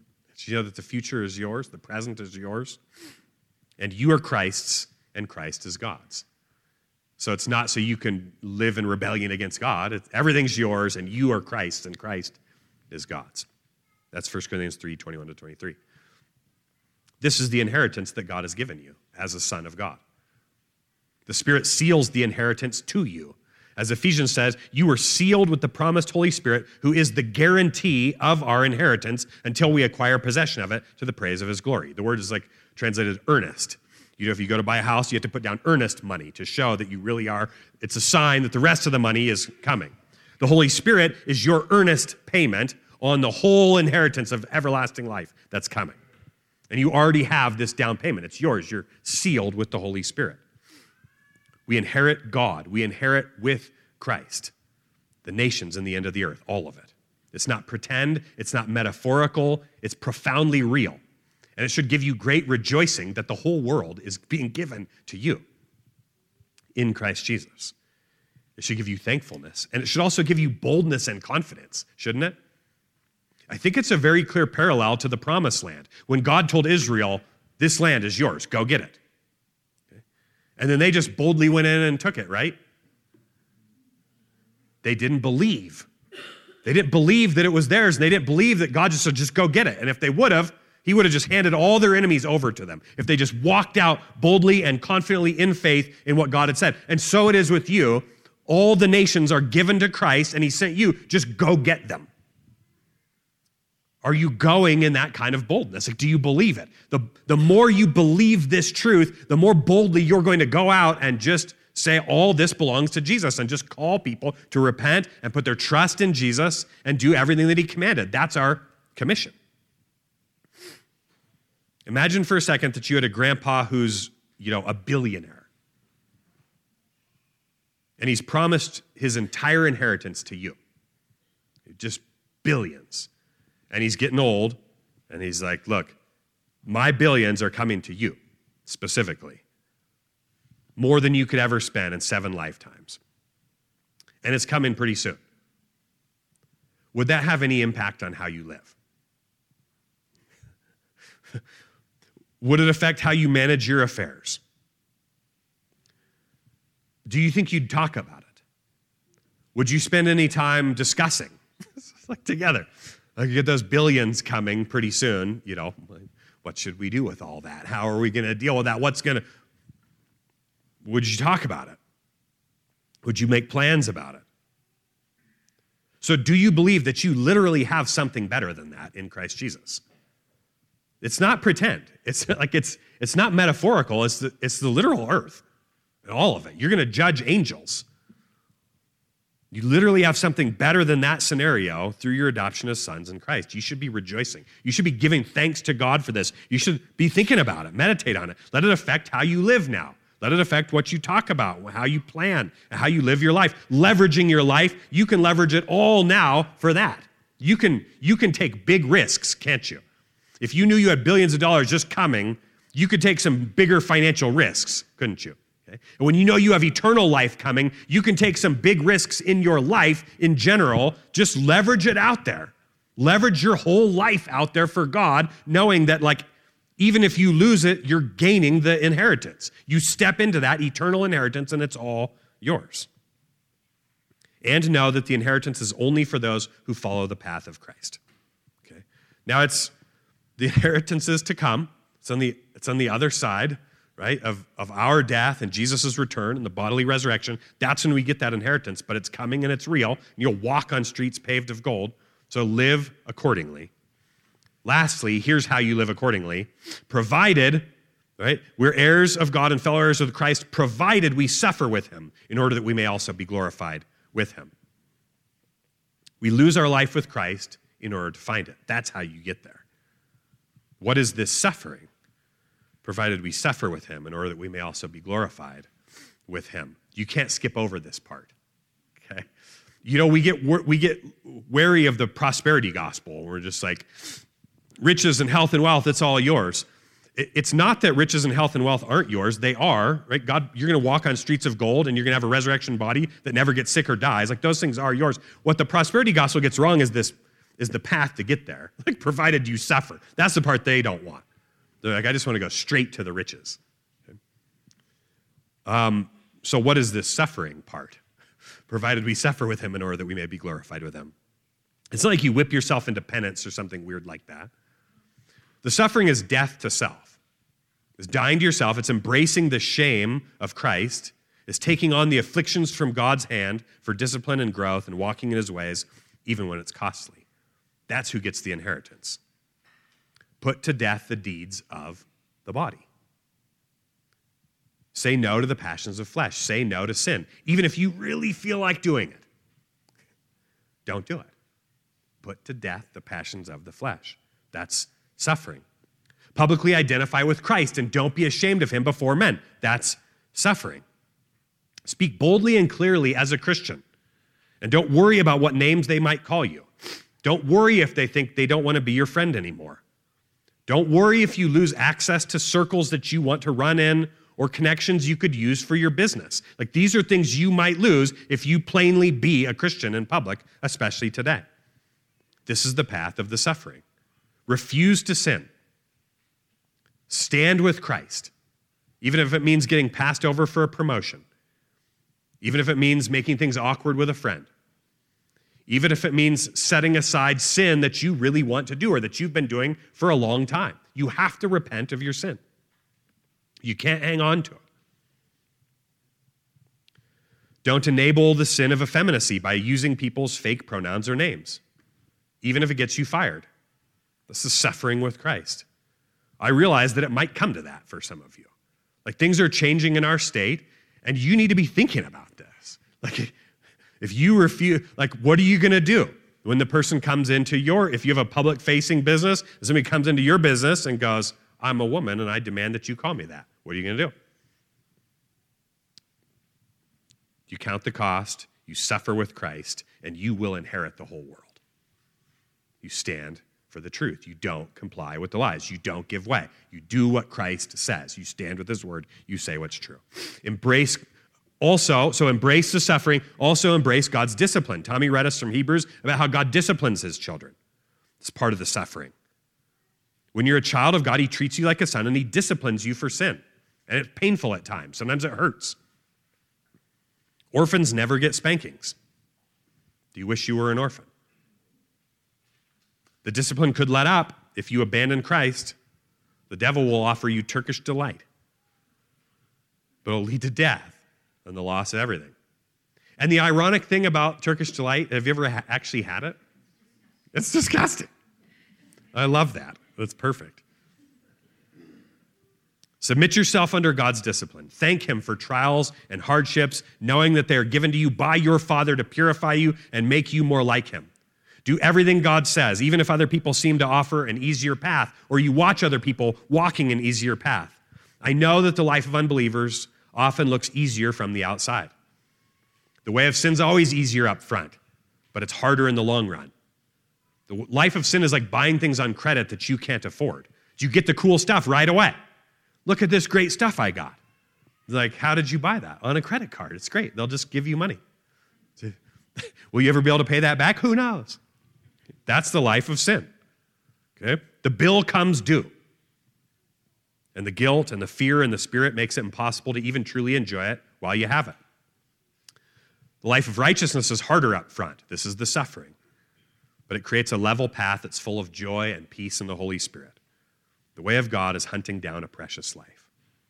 Do you know that the future is yours? The present is yours? And you are Christ's, and Christ is God's. So it's not so you can live in rebellion against God. It's, everything's yours, and you are Christ, and Christ is God's. That's First Corinthians three, twenty-one to twenty-three. This is the inheritance that God has given you as a son of God. The Spirit seals the inheritance to you. As Ephesians says, you were sealed with the promised Holy Spirit, who is the guarantee of our inheritance until we acquire possession of it to the praise of his glory. The word is like translated earnest. You know, if you go to buy a house, you have to put down earnest money to show that you really are. It's a sign that the rest of the money is coming. The Holy Spirit is your earnest payment on the whole inheritance of everlasting life that's coming. And you already have this down payment. It's yours. You're sealed with the Holy Spirit. We inherit God. We inherit with Christ the nations and the end of the earth, all of it. It's not pretend. It's not metaphorical. It's profoundly real. And it should give you great rejoicing that the whole world is being given to you in Christ Jesus. It should give you thankfulness. And it should also give you boldness and confidence, shouldn't it? I think it's a very clear parallel to the promised land. When God told Israel, this land is yours, go get it. Okay? And then they just boldly went in and took it, right? They didn't believe. They didn't believe that it was theirs, and they didn't believe that God just said, just go get it. And if they would have, he would have just handed all their enemies over to them if they just walked out boldly and confidently in faith in what God had said. And so it is with you. All the nations are given to Christ, and he sent you. Just go get them. Are you going in that kind of boldness? Like, do you believe it? The, the more you believe this truth, the more boldly you're going to go out and just say all this belongs to Jesus and just call people to repent and put their trust in Jesus and do everything that he commanded. That's our commission. Imagine for a second that you had a grandpa who's, you know, a billionaire. And he's promised his entire inheritance to you. Just billions. And he's getting old, and he's like, look, my billions are coming to you, specifically. More than you could ever spend in seven lifetimes. And it's coming pretty soon. Would that have any impact on how you live? Would it affect how you manage your affairs? Do you think you'd talk about it? Would you spend any time discussing, like together? Like, you get those billions coming pretty soon, you know, what should we do with all that? How are we going to deal with that? What's going to, would you talk about it? Would you make plans about it? So do you believe that you literally have something better than that in Christ Jesus? It's not pretend. It's like it's it's not metaphorical. It's the, it's the literal earth and all of it. You're going to judge angels. You literally have something better than that scenario through your adoption as sons in Christ. You should be rejoicing. You should be giving thanks to God for this. You should be thinking about it. Meditate on it. Let it affect how you live now. Let it affect what you talk about, how you plan, and how you live your life. Leveraging your life, you can leverage it all now for that. You can, you can take big risks, can't you? If you knew you had billions of dollars just coming, you could take some bigger financial risks, couldn't you? Okay? And when you know you have eternal life coming, you can take some big risks in your life in general. Just leverage it out there. Leverage your whole life out there for God, knowing that, like, even if you lose it, you're gaining the inheritance. You step into that eternal inheritance, and it's all yours. And know that the inheritance is only for those who follow the path of Christ. Okay. Now, it's the inheritance is to come. It's on the, it's on the other side, right, of, of our death and Jesus' return and the bodily resurrection. That's when we get that inheritance, but it's coming and it's real. And you'll walk on streets paved of gold, so live accordingly. Lastly, here's how you live accordingly. Provided, right, we're heirs of God and fellow heirs with Christ, provided we suffer with him in order that we may also be glorified with him. We lose our life with Christ in order to find it. That's how you get there. What is this suffering? Provided we suffer with him in order that we may also be glorified with him. You can't skip over this part, okay? You know, we get we get wary of the prosperity gospel. We're just like, riches and health and wealth, it's all yours. It's not that riches and health and wealth aren't yours. They are, right? God, you're going to walk on streets of gold, and you're going to have a resurrection body that never gets sick or dies. Like, those things are yours. What the prosperity gospel gets wrong is this, is the path to get there, like provided you suffer. That's the part they don't want. They're like, I just want to go straight to the riches. Okay? Um, so what is this suffering part? Provided we suffer with him in order that we may be glorified with him. It's not like you whip yourself into penance or something weird like that. The suffering is death to self. It's dying to yourself. It's embracing the shame of Christ. It's taking on the afflictions from God's hand for discipline and growth and walking in his ways, even when it's costly. That's who gets the inheritance. Put to death the deeds of the body. Say no to the passions of flesh. Say no to sin. Even if you really feel like doing it, don't do it. Put to death the passions of the flesh. That's suffering. Publicly identify with Christ and don't be ashamed of him before men. That's suffering. Speak boldly and clearly as a Christian. And don't worry about what names they might call you. Don't worry if they think they don't want to be your friend anymore. Don't worry if you lose access to circles that you want to run in or connections you could use for your business. Like, these are things you might lose if you plainly be a Christian in public, especially today. This is the path of the suffering. Refuse to sin. Stand with Christ, even if it means getting passed over for a promotion, even if it means making things awkward with a friend, even if it means setting aside sin that you really want to do or that you've been doing for a long time. You have to repent of your sin. You can't hang on to it. Don't enable the sin of effeminacy by using people's fake pronouns or names, even if it gets you fired. This is suffering with Christ. I realize that it might come to that for some of you. Like, things are changing in our state, and you need to be thinking about this. Like, if you refuse, like, what are you going to do when the person comes into your, if you have a public-facing business, somebody comes into your business and goes, I'm a woman, and I demand that you call me that. What are you going to do? You count the cost, you suffer with Christ, and you will inherit the whole world. You stand for the truth. You don't comply with the lies. You don't give way. You do what Christ says. You stand with his word. You say what's true. Embrace also, so embrace the suffering. Also embrace God's discipline. Tommy read us from Hebrews about how God disciplines his children. It's part of the suffering. When you're a child of God, he treats you like a son and he disciplines you for sin. And it's painful at times. Sometimes it hurts. Orphans never get spankings. Do you wish you were an orphan? The discipline could let up if you abandon Christ. The devil will offer you Turkish delight. But it'll lead to death and the loss of everything. And the ironic thing about Turkish delight, have you ever ha- actually had it? It's disgusting. I love that. That's perfect. Submit yourself under God's discipline. Thank him for trials and hardships, knowing that they are given to you by your Father to purify you and make you more like him. Do everything God says, even if other people seem to offer an easier path, or you watch other people walking an easier path. I know that the life of unbelievers often looks easier from the outside. The way of sin's always easier up front, but it's harder in the long run. The life of sin is like buying things on credit that you can't afford. You get the cool stuff right away. Look at this great stuff I got. Like, how did you buy that? On a credit card. It's great. They'll just give you money. Will you ever be able to pay that back? Who knows? That's the life of sin. Okay? The bill comes due. And the guilt and the fear and the spirit makes it impossible to even truly enjoy it while you have it. The life of righteousness is harder up front. This is the suffering. But it creates a level path that's full of joy and peace in the Holy Spirit. The way of God is hunting down a precious life.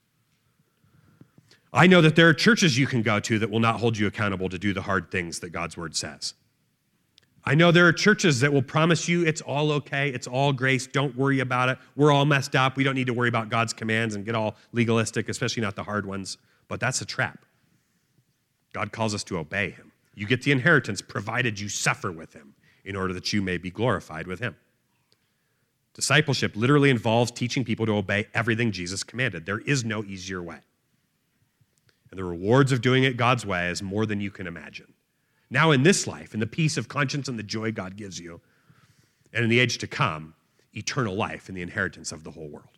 I know that there are churches you can go to that will not hold you accountable to do the hard things that God's word says. I know there are churches that will promise you it's all okay, it's all grace, don't worry about it, we're all messed up, we don't need to worry about God's commands and get all legalistic, especially not the hard ones. But that's a trap. God calls us to obey him. You get the inheritance provided you suffer with him in order that you may be glorified with him. Discipleship literally involves teaching people to obey everything Jesus commanded. There is no easier way. And the rewards of doing it God's way is more than you can imagine. Now in this life, in the peace of conscience and the joy God gives you, and in the age to come, eternal life and the inheritance of the whole world.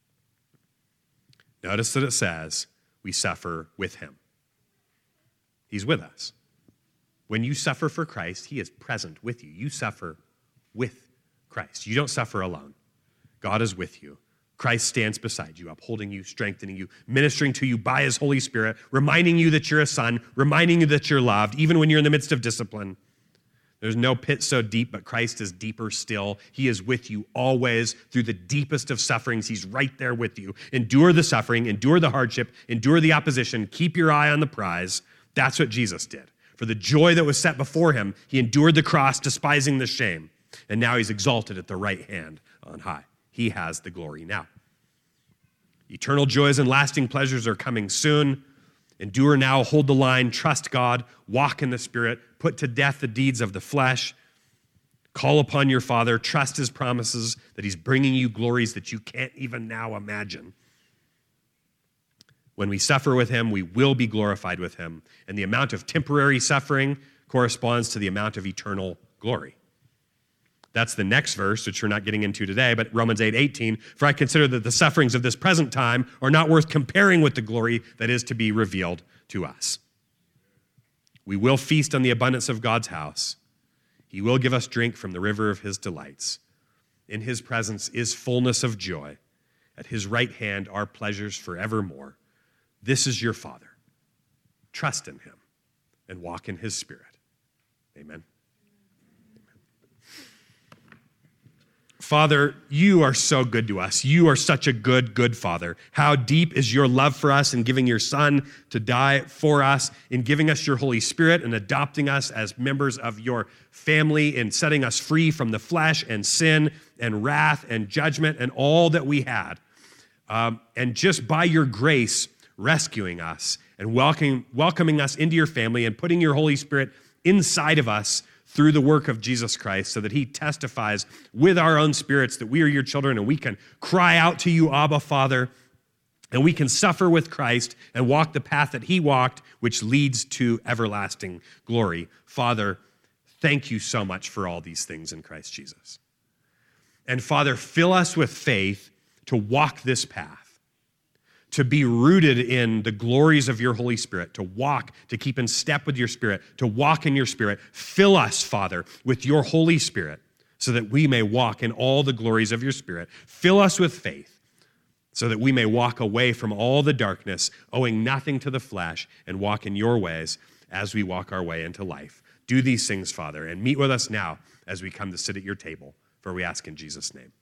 Notice that it says we suffer with him. He's with us. When you suffer for Christ, he is present with you. You suffer with Christ. You don't suffer alone. God is with you. Christ stands beside you, upholding you, strengthening you, ministering to you by his Holy Spirit, reminding you that you're a son, reminding you that you're loved, even when you're in the midst of discipline. There's no pit so deep, but Christ is deeper still. He is with you always through the deepest of sufferings. He's right there with you. Endure the suffering, endure the hardship, endure the opposition. Keep your eye on the prize. That's what Jesus did. For the joy that was set before him, he endured the cross, despising the shame. And now he's exalted at the right hand on high. He has the glory now. Eternal joys and lasting pleasures are coming soon. Endure now, hold the line, trust God, walk in the Spirit, put to death the deeds of the flesh, call upon your Father, trust his promises that he's bringing you glories that you can't even now imagine. When we suffer with him, we will be glorified with him, and the amount of temporary suffering corresponds to the amount of eternal glory. That's the next verse, which we're not getting into today, but Romans eight eighteen, for I consider that the sufferings of this present time are not worth comparing with the glory that is to be revealed to us. We will feast on the abundance of God's house. He will give us drink from the river of his delights. In his presence is fullness of joy. At his right hand are pleasures forevermore. This is your Father. Trust in him and walk in his Spirit. Amen. Father, you are so good to us. You are such a good, good Father. How deep is your love for us in giving your Son to die for us, in giving us your Holy Spirit and adopting us as members of your family, in setting us free from the flesh and sin and wrath and judgment and all that we had. Um, and just by your grace, rescuing us and welcoming, welcoming us into your family and putting your Holy Spirit inside of us through the work of Jesus Christ, so that he testifies with our own spirits that we are your children, and we can cry out to you, Abba, Father, and we can suffer with Christ and walk the path that he walked, which leads to everlasting glory. Father, thank you so much for all these things in Christ Jesus. And Father, fill us with faith to walk this path, to be rooted in the glories of your Holy Spirit, to walk, to keep in step with your Spirit, to walk in your Spirit. Fill us, Father, with your Holy Spirit so that we may walk in all the glories of your Spirit. Fill us with faith so that we may walk away from all the darkness, owing nothing to the flesh, and walk in your ways as we walk our way into life. Do these things, Father, and meet with us now as we come to sit at your table, for we ask in Jesus' name.